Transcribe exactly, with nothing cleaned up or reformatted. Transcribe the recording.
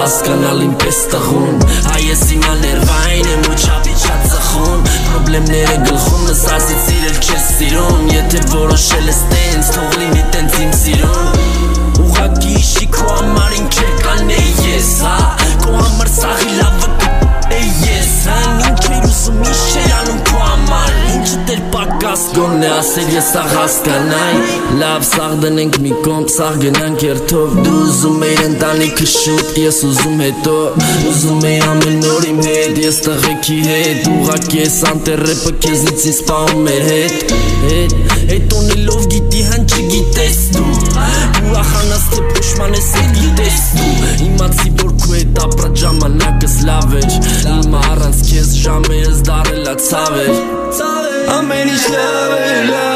հասկանալ իմ պես տղուն Հայ ես հիմա ներվային եմ ու չապի չատ ծխուն Պրոբլեմները գլխումս ասից սիրել չես սիրուն Եթե որոշել ես տենց թող լինի տենց իմ սիրուն Ուղղակի իշի քո համար ինչ է կանեի ես հա Քո համար սաղի լավը կպեի ես հա Ինչ էր ուզում ինչ էր անում քո համար Ինչը դեր պակաս գոնն է ասել ես աղ հասկանայի Լավ սաղ դնենք մի կոմպ սաղ գնանք երթով Դու ուզում էիր ընտանիքը շուտ ես ուզում հետո Ուզում էի ամեն օր իմ հետ ես տղեքի հետ Ուղղակի ես անտերրեպը քեզնից ինձ սպահում էր հետ Հետ ունելով գիտի հան չգիտես դու Ուրախանաս թե պուշման ես հետ գիտես դու Իմացի որ քո հետ ապրած ժամանակս լավ էր Հիմա առանց քեզ ժամերս դարելա ցավ էր Ամեն ինչ լավ էր